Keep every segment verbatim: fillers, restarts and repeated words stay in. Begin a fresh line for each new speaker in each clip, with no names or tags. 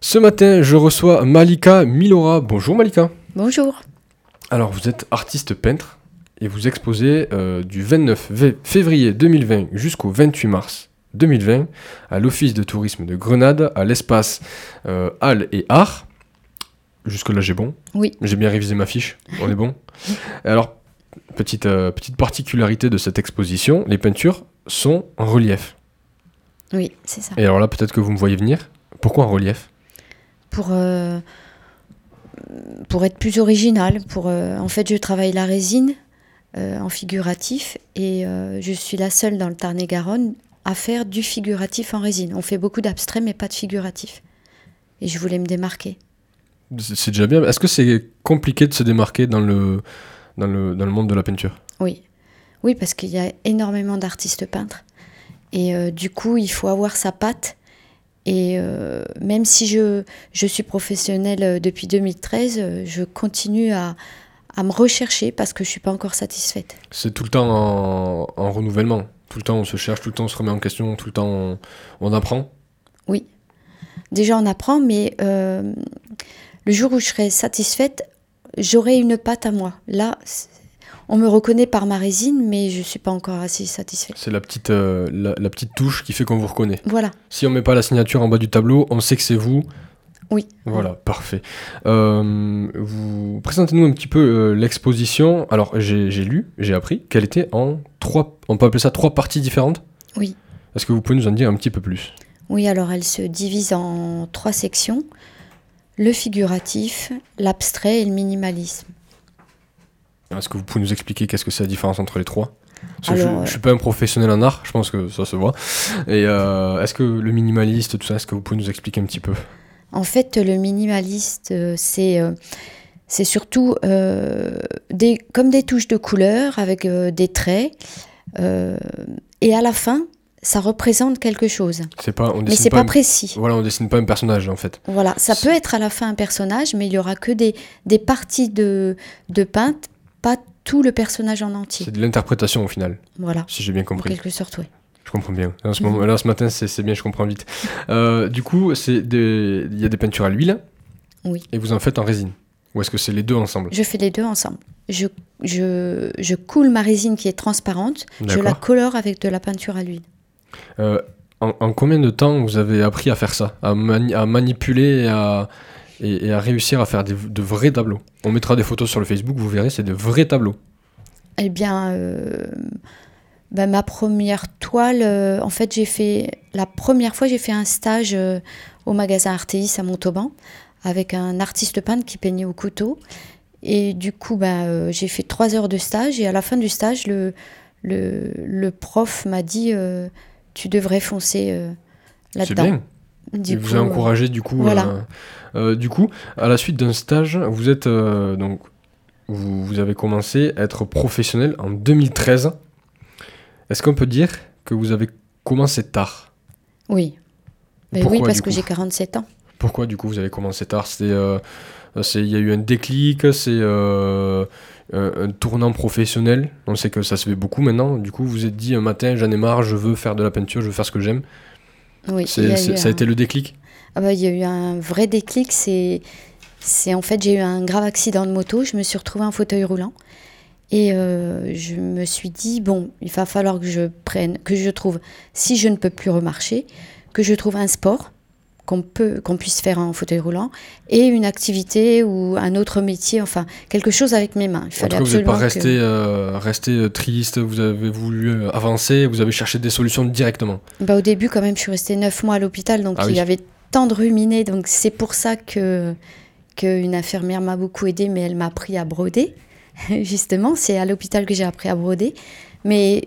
Ce matin, je reçois Malika Milora. Bonjour Malika.
Bonjour.
Alors, vous êtes artiste peintre et vous exposez euh, du vingt-neuf février deux mille vingt jusqu'au vingt-huit mars deux mille vingt à l'Office de tourisme de Grenade, à l'espace euh, Halles et Arts. Jusque-là, j'ai bon.
Oui.
J'ai bien révisé ma fiche. On est bon. Alors, petite, euh, petite particularité de cette exposition, les peintures sont en relief.
Oui, c'est ça.
Et alors là, peut-être que vous me voyez venir. Pourquoi en relief ?
Pour, euh, pour être plus original, pour, euh, en fait, je travaille la résine euh, en figuratif et euh, je suis la seule dans le Tarn-et-Garonne à faire du figuratif en résine. On fait beaucoup d'abstrait, mais pas de figuratif. Et je voulais me démarquer.
C'est déjà bien. Est-ce que c'est compliqué de se démarquer dans le, dans le, dans le monde de la peinture ?
Oui. Oui, parce qu'il y a énormément d'artistes peintres. Et euh, du coup, il faut avoir sa patte. Et euh, même si je, je suis professionnelle depuis deux mille treize, je continue à, à me rechercher parce que je ne suis pas encore satisfaite.
C'est tout le temps en, en renouvellement. Tout le temps on se cherche, tout le temps on se remet en question, tout le temps on, on apprend.
Oui. Déjà on apprend, mais euh, le jour où je serai satisfaite, j'aurai une patte à moi. Là, on me reconnaît par ma résine, mais je ne suis pas encore assez satisfaite.
C'est la petite, euh, la, la petite touche qui fait qu'on vous reconnaît.
Voilà.
Si on ne met pas la signature en bas du tableau, on sait que c'est vous.
Oui.
Voilà, parfait. Euh, vous présentez-nous un petit peu euh, l'exposition. Alors, j'ai, j'ai lu, j'ai appris qu'elle était en trois, on peut appeler ça trois parties différentes ?
Oui.
Est-ce que vous pouvez nous en dire un petit peu plus ?
Oui, alors elle se divise en trois sections. Le figuratif, l'abstrait et le minimalisme.
Est-ce que vous pouvez nous expliquer qu'est-ce que c'est la différence entre les trois ? Parce que
Alors,
je,
euh...
je suis pas un professionnel en art, je pense que ça se voit. Et euh, est-ce que le minimaliste, tout ça, est-ce que vous pouvez nous expliquer un petit peu ?
En fait, le minimaliste, euh, c'est, euh, c'est surtout euh, des, comme des touches de couleur avec euh, des traits. Euh, et à la fin, ça représente quelque chose.
C'est pas, on
mais c'est
pas,
pas
un,
précis.
Voilà, on dessine pas un personnage en fait.
Voilà, ça
c'est...
peut être à la fin un personnage, mais il y aura que des, des parties de, de peintes, pas tout le personnage en entier.
C'est de l'interprétation au final.
Voilà.
Si j'ai bien compris.
En quelque sorte, oui.
Je comprends bien. Là, ce, moment, là, ce matin, c'est, c'est bien, je comprends vite. Euh, du coup, c'est des... il y a des peintures à l'huile.
Oui.
Et vous en faites en résine. Ou est-ce que c'est les deux ensemble ?
Je fais les deux ensemble. Je, je, je coule ma résine qui est transparente.
D'accord.
Je la colore avec de la peinture à l'huile.
Euh, en, en combien de temps vous avez appris à faire ça ? À, mani- à manipuler et à... Et, et à réussir à faire des, de vrais tableaux. On mettra des photos sur le Facebook, vous verrez, c'est de vrais tableaux.
Eh bien, euh, bah, ma première toile, euh, en fait, j'ai fait, la première fois, j'ai fait un stage euh, au magasin Artéis à Montauban avec un artiste peintre qui peignait au couteau. Et du coup, bah, euh, j'ai fait trois heures de stage et à la fin du stage, le, le, le prof m'a dit euh, « tu devrais foncer euh, là-dedans ».
C'est bien.
Du
Il
coup,
vous a encouragé du coup.
Voilà.
Euh, euh, du coup, à la suite d'un stage, vous êtes euh, donc vous, vous avez commencé à être professionnel en deux mille treize. Est-ce qu'on peut dire que vous avez commencé tard ?
Oui. Mais
Pourquoi,
oui, parce
du
que
coup
j'ai quarante-sept ans.
Pourquoi du coup vous avez commencé tard ? C'est euh, c'est il y a eu un déclic, c'est euh, un, un tournant professionnel. On sait que ça se fait beaucoup maintenant. Du coup, vous vous êtes dit un matin, j'en ai marre, je veux faire de la peinture, je veux faire ce que j'aime.
Oui,
c'est, c'est, ça a
un...
été le déclic ?
Ah bah, il y a eu un vrai déclic. C'est, c'est en fait, j'ai eu un grave accident de moto. Je me suis retrouvée en fauteuil roulant. Et euh, je me suis dit, bon, il va falloir que je prenne, que je trouve, si je ne peux plus remarcher, que je trouve un sport qu'on peut, qu'on puisse faire en fauteuil roulant et une activité ou un autre métier, enfin, quelque chose avec mes mains. Il fallait
en tout cas, vous n'êtes pas resté,
que...
euh, resté triste, vous avez voulu avancer, vous avez cherché des solutions directement.
Bah, au début, quand même, je suis restée neuf mois à l'hôpital, donc
ah,
il
oui.
y avait tant de ruminés, donc c'est pour ça que, qu'une infirmière m'a beaucoup aidée, mais elle m'a appris à broder. Justement, c'est à l'hôpital que j'ai appris à broder. Mais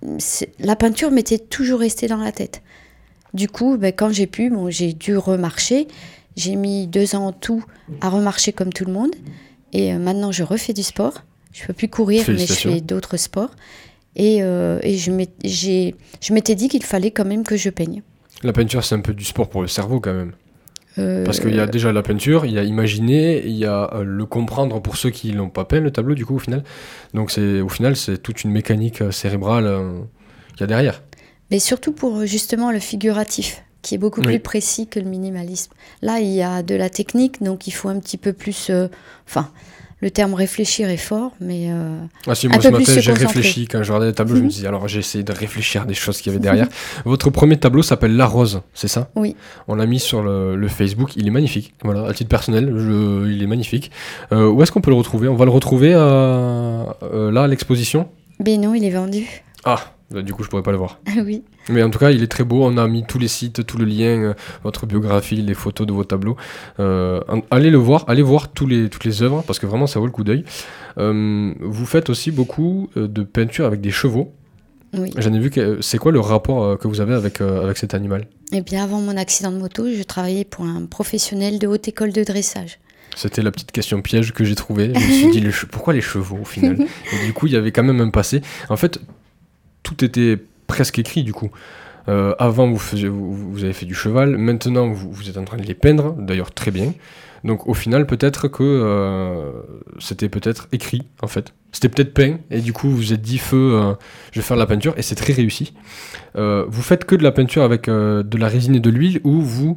la peinture m'était toujours restée dans la tête. Du coup, ben, quand j'ai pu, bon, j'ai dû remarcher. J'ai mis deux ans en tout à remarcher comme tout le monde. Et euh, maintenant, je refais du sport. Je ne peux plus courir, mais je fais d'autres sports. Et, euh, et je, m'étais, j'ai, je m'étais dit qu'il fallait quand même que je peigne.
La peinture, c'est un peu du sport pour le cerveau quand même.
Euh...
Parce qu'il y a déjà la peinture, il y a imaginer, il y a euh, le comprendre pour ceux qui l'ont pas peint, le tableau, du coup, au final. Donc, c'est, au final, c'est toute une mécanique euh, cérébrale euh, qu'il y a derrière.
Mais surtout pour, justement, le figuratif. qui est beaucoup
Oui.
plus précis que le minimalisme. Là, il y a de la technique, donc il faut un petit peu plus... euh, Enfin, le terme réfléchir est fort, mais euh,
Ah si,
un
moi
peu
ce
plus
matin
se
j'ai
concentrer.
réfléchi quand je regardais les tableaux, je me disais alors j'ai essayé de réfléchir à des choses qu'il y avait derrière. Votre premier tableau s'appelle La Rose, c'est ça?
Oui.
On l'a mis sur le, le Facebook, il est magnifique. Voilà, à titre personnel, je- il est magnifique. Euh, où est-ce qu'on peut le retrouver? On va le retrouver euh, euh, là à l'exposition?
Mais non, il est vendu.
Ah, bah, du coup je pourrais pas le voir.
Oui.
Mais en tout cas, il est très beau. On a mis tous les sites, tout le lien, euh, votre biographie, les photos de vos tableaux. Euh, en- allez le voir, allez voir tous les, toutes les œuvres parce que vraiment ça vaut le coup d'œil. Euh, vous faites aussi beaucoup euh, de peinture avec des chevaux.
Oui.
J'en ai vu que c'est quoi le rapport euh, que vous avez avec, euh, avec cet animal?
Eh bien, avant mon accident de moto, je travaillais pour un professionnel de haute école de dressage.
C'était la petite question piège que j'ai trouvée. Je me suis dit, les che- pourquoi les chevaux au final? Et du coup, il y avait quand même un passé. En fait, tout était presque écrit du coup. Euh, avant, vous, faisiez, vous, vous avez fait du cheval. Maintenant, vous, vous êtes en train de les peindre. D'ailleurs, très bien. Donc, au final, peut-être que euh, c'était peut-être écrit, en fait. C'était peut-être peint. Et du coup, vous vous êtes dit, feu, euh, je vais faire de la peinture. Et c'est très réussi. Euh, vous faites que de la peinture avec euh, de la résine et de l'huile ou vous,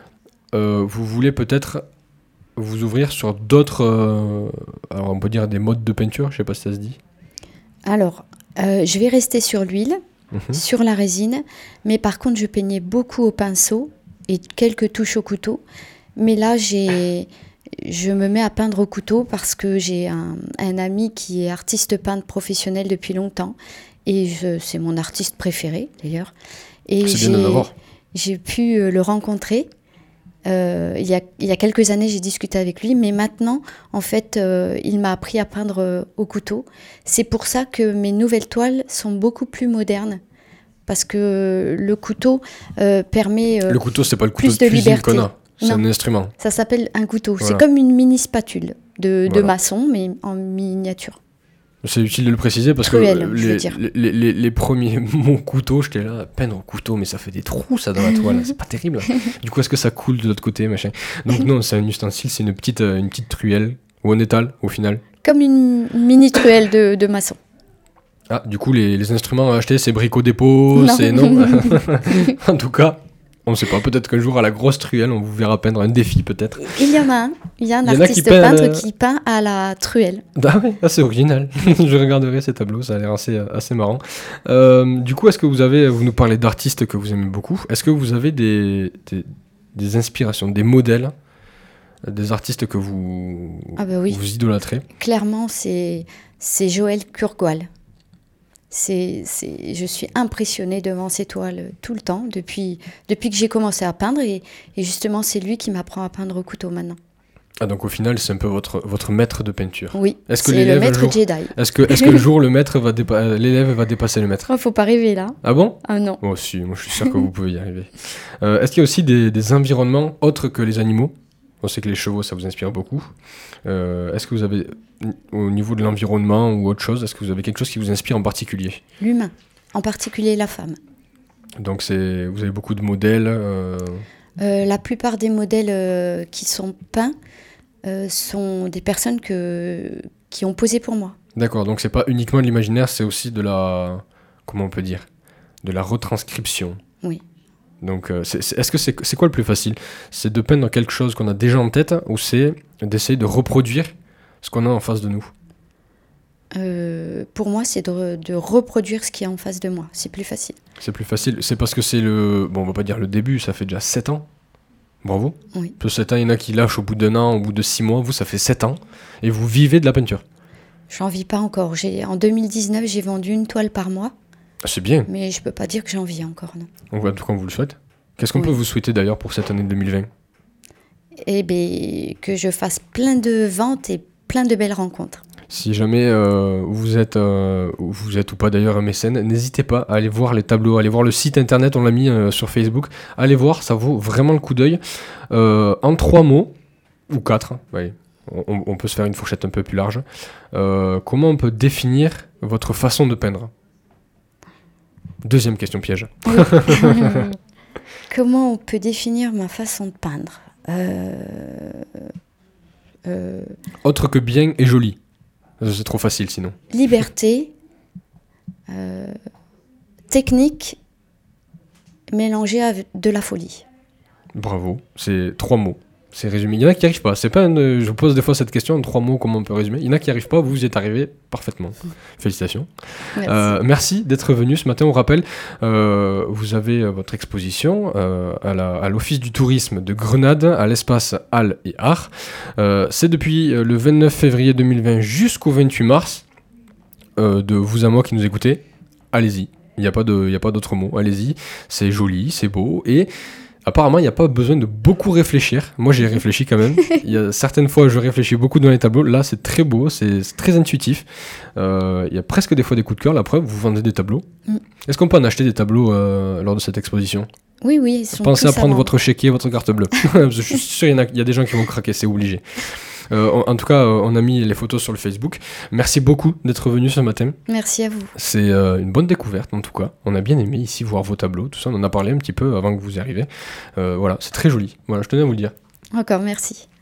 euh, vous voulez peut-être vous ouvrir sur d'autres, euh, alors on peut dire des modes de peinture, je sais pas si ça se dit.
Alors, euh, je vais rester sur l'huile,
Mhm.
sur la résine, mais par contre, je peignais beaucoup au pinceau et quelques touches au couteau. Mais là, j'ai, je me mets à peindre au couteau parce que j'ai un, un ami qui est artiste peintre professionnel depuis longtemps. Et je, c'est mon artiste préféré, d'ailleurs. Et
C'est bien de
j'ai,
l'avoir.
j'ai pu euh, le rencontrer. Euh, il, y a, il y a quelques années, j'ai discuté avec lui, mais maintenant, en fait, euh, il m'a appris à peindre euh, au couteau. C'est pour ça que mes nouvelles toiles sont beaucoup plus modernes, parce que le couteau euh, permet... euh,
Le couteau, c'est pas le couteau
plus
de
de
cuisine
liberté.
qu'on a, c'est
Non.
un instrument.
Ça s'appelle un couteau.
Voilà.
C'est comme une mini spatule de, de
Voilà.
maçon, mais en miniature.
C'est utile de le préciser parce
Truelle,
que
je veux
les,
dire.
les, les, les- les premiers mots couteau, j'étais là, peindre au couteau, mais ça fait des trous ça dans la toile, c'est pas terrible. Du coup, est-ce que ça coule de l'autre côté, machin? Donc non, c'est un ustensile, c'est une petite, euh, une petite truelle ou un étal au final.
Comme une mini truelle de, de maçon.
Ah, du coup, les, les instruments à acheter, c'est Brico Dépôt,
Non.
c'est non. En tout cas, on ne sait pas. Peut-être qu'un jour, à la grosse truelle, on vous verra peindre un défi, peut-être.
Il y en a un. Il y a un
Il y en a qui
artiste
peint,
peintre
euh,
qui peint à la truelle.
Ah oui, ah, c'est original. Je regarderai ces tableaux, ça a l'air assez, assez marrant. Euh, du coup, est-ce que vous avez, vous nous parlez d'artistes que vous aimez beaucoup. Est-ce que vous avez des, des, des inspirations, des modèles, des artistes que vous,
Ah bah oui.
vous idolâtrez?
Clairement, c'est, c'est Joël Kurgwal. C'est, c'est, je suis impressionnée devant ses toiles tout le temps, depuis, depuis que j'ai commencé à peindre. Et, et justement, c'est lui qui m'apprend à peindre au couteau maintenant.
Ah, donc au final, c'est un peu votre, votre maître de peinture.
Oui,
Est-ce que
c'est
l'élève,
le
un
maître
jour-
Jedi.
Est-ce que, est-ce que le jour, le maître va dépa- euh, l'élève va dépasser le maître?
Oh, faut pas rêver là.
Ah bon?
Ah non.
Moi aussi, moi je suis sûr que vous pouvez y arriver. Euh, est-ce qu'il y a aussi des, des environnements autres que les animaux? On sait que les chevaux, ça vous inspire beaucoup. Euh, est-ce que vous avez, au niveau de l'environnement ou autre chose, est-ce que vous avez quelque chose qui vous inspire en particulier?
L'humain, en particulier la femme.
Donc c'est, vous avez beaucoup de modèles. euh,
Euh, la plupart des modèles euh, qui sont peints euh, sont des personnes que, qui ont posé pour moi.
D'accord, donc c'est pas uniquement de l'imaginaire, c'est aussi de la, comment on peut dire, de la retranscription.
Oui.
Donc euh, c'est, c'est- est-ce que c'est, c'est quoi le plus facile? C'est de peindre quelque chose qu'on a déjà en tête ou c'est d'essayer de reproduire ce qu'on a en face de nous?
Euh, pour moi, c'est de, de reproduire ce qui est en face de moi. C'est plus facile.
C'est plus facile. C'est parce que c'est le... Bon, on va pas dire le début, ça fait déjà sept ans. Bravo.
Oui.
Plus sept ans, il y en a qui lâchent au bout d'un an, au bout de six mois. Vous, ça fait sept ans. Et vous vivez de la peinture.
J'en vis pas encore. J'ai, en deux mille dix-neuf, j'ai vendu une toile par mois,
Ah, c'est bien.
mais je peux pas dire que j'en vis encore, non.
Donc, en tout cas, on vous le souhaite. Qu'est-ce qu'on
Oui.
peut vous souhaiter d'ailleurs pour cette année deux mille vingt?
Eh bien, que je fasse plein de ventes et plein de belles rencontres.
Si jamais euh, vous, êtes, euh, vous êtes ou pas d'ailleurs un mécène, n'hésitez pas à aller voir les tableaux, à aller voir le site internet, on l'a mis euh, sur Facebook. Allez voir, ça vaut vraiment le coup d'œil. Euh, en trois mots, ou quatre, hein, ouais, on, on peut se faire une fourchette un peu plus large. Euh, comment on peut définir votre façon de peindre? Deuxième question piège.
Comment on peut définir ma façon de peindre? Euh, euh,
Autre que bien et joli. C'est trop facile sinon.
Liberté, euh, technique, mélangé avec de la folie.
Bravo, c'est trois mots. C'est résumé. Il y en a qui n'y arrivent pas. C'est pas une... Je vous pose des fois cette question en trois mots, comment on peut résumer. Il y en a qui n'y arrivent pas, vous y êtes arrivé parfaitement. Félicitations.
Merci,
euh, merci d'être venu ce matin. On rappelle, euh, vous avez votre exposition euh, à, la, à l'Office du tourisme de Grenade, à l'espace Halles et Arts. Euh, c'est depuis le vingt-neuf février deux mille vingt jusqu'au vingt-huit mars. Euh, de vous à moi qui nous écoutez, allez-y. Il n'y a pas de, il y a pas d'autre mot. Allez-y. C'est joli, c'est beau et... Apparemment, il n'y a pas besoin de beaucoup réfléchir. Moi, j'ai réfléchi quand même. Il y a certaines fois, je réfléchis beaucoup dans les tableaux. Là, c'est très beau, c'est, c'est très intuitif. Euh, il y a presque des fois des coups de cœur. La preuve, vous vendez des tableaux. Mm. Est-ce qu'on peut en acheter des tableaux euh, lors de cette exposition ?
Oui, oui. Ils sont
Pensez à prendre
à
votre chéquier, votre carte bleue. Je suis sûr qu'il y, y a des gens qui vont craquer, c'est obligé. Euh, en, en tout cas, euh, on a mis les photos sur le Facebook. Merci beaucoup d'être venu ce matin.
Merci à vous.
C'est euh, une bonne découverte en tout cas. On a bien aimé ici voir vos tableaux, tout ça. On en a parlé un petit peu avant que vous y arriviez. Euh, voilà, c'est très joli. Voilà, je tenais à vous le dire.
Encore merci.